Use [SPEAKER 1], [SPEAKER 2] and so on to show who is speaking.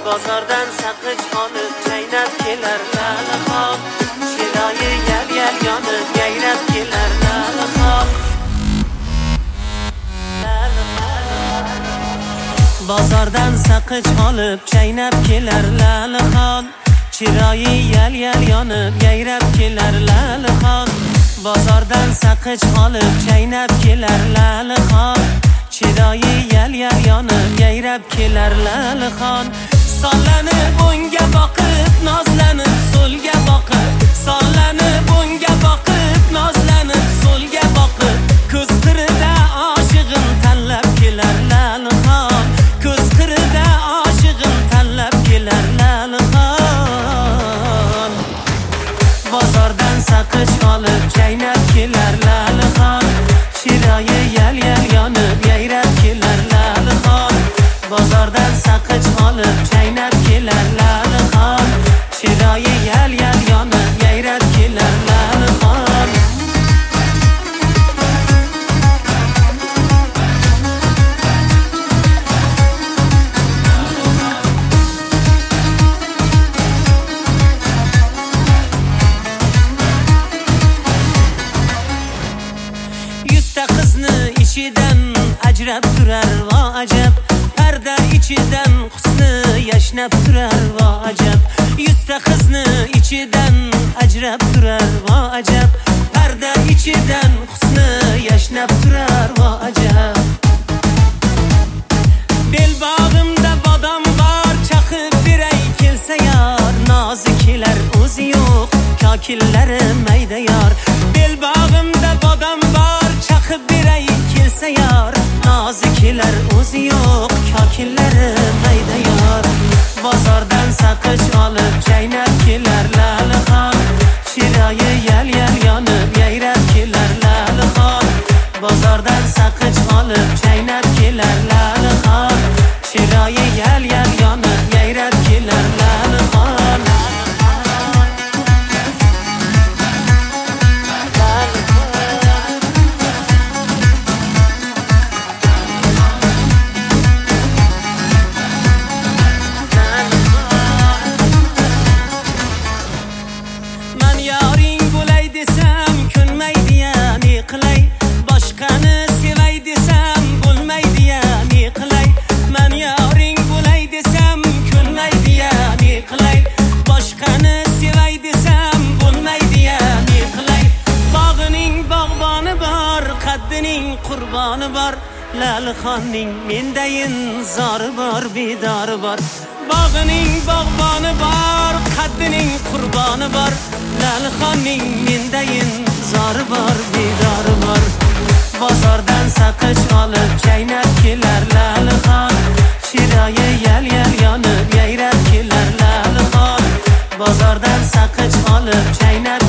[SPEAKER 1] bozordan saqich olib chaynab kelar lalixon, chiroyi yal yonib yayrab kelar lalixon. Bozordan saqich olib chaynab kelar lalixon, chiroyi yal yonib yayrab kelar lalixon. Bozordan saqich olib chaynab kelar lalixon, chiroyi yal yonib yayrab kelar lalixon. Sollanib o'ngga boqib nozlanib so'lga boqib, sollanib o'ngga boqib nozlanib so'lga boqib, ko'z qirida oshig'im tanlab kelar lalixon, ko'z qirida oshig'im tanlab kelar lalixon. Bozordan saqich olib chaynab kelar lalixon, chiroyi yal yonib yayrab kelar lalixon. Bozordan saqich olib chaynab kelar lalixon, chiroyi yal yonib yayrab kelar lalixon. Yuzta qizni ichidan ajrab turar va ajab, parda ichidan husni yashnab turar va ajab. Yuzta qizni ichidan ajrab turar va ajab, parda ichidan husni yashnab turar va ajab. Belbog'imda bodom bor, chaqib beray kelsa yor, nozikilar o'zi yo'q, kokillari mayda yor. Belbog'imda bodom bor, chaqib beray kelsa yor, nozikilar o'zi yo'q, kokillari mayda yor. Bozordan saqich olib chaynab kelar lalixon, chiroyi yal yonib yayrab kelar lalixon. Bozordan saqich olib chaynab kelar lalixon, chiroyi yal yonib yayrab kelar lalixon. Qurboni bor, lalixonning mendayin zori bor, bedori bor. Bog'ining bog'boni bor, qaddining qurboni bor, lalixonning mendayin zori bor, bedori bor. Bozordan saqich olib chaynab kelar lalixon, chiroyi yal yonib yayrab kelar lalixon. Bozordan saqich olib chaynab